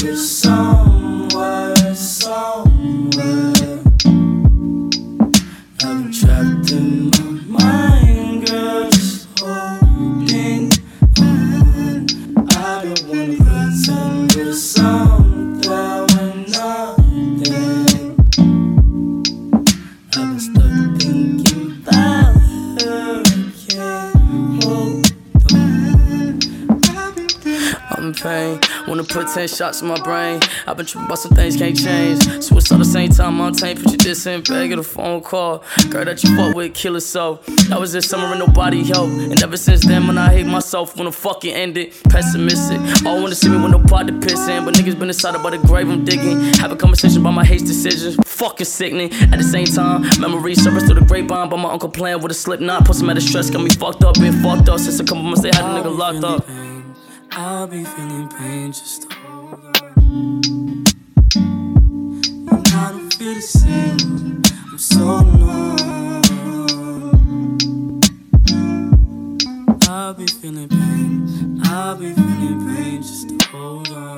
You're somewhere, somewhere. I've been trapped in my mind, girl, just holding on. I don't wanna pretend you're something when nothing. I've been stuck thinking about her, I can't hold on. I'm in pain, wanna put 10 shots in my brain. I've been tripping about some things can't change. Suicide the same time I'm tame. Put your diss in bag, get a phone call. Girl that you fuck with, kill her so. That was this summer and nobody helped. And ever since then, when I hate myself, wanna fucking end it. Pessimistic, all wanna see me with no pot to piss in. But niggas been inside about the grave I'm digging. Have a conversation about my hate decisions. Fucking sickening. At the same time, memories surface through the grapevine. By my uncle playing with a slip knot. Put some out of stress, got me fucked up, been fucked up. Since a couple months they had a nigga locked up. I'll be feeling pain, just hold on. And I don't feel the same, I'm so numb. I'll be feeling pain, just hold on.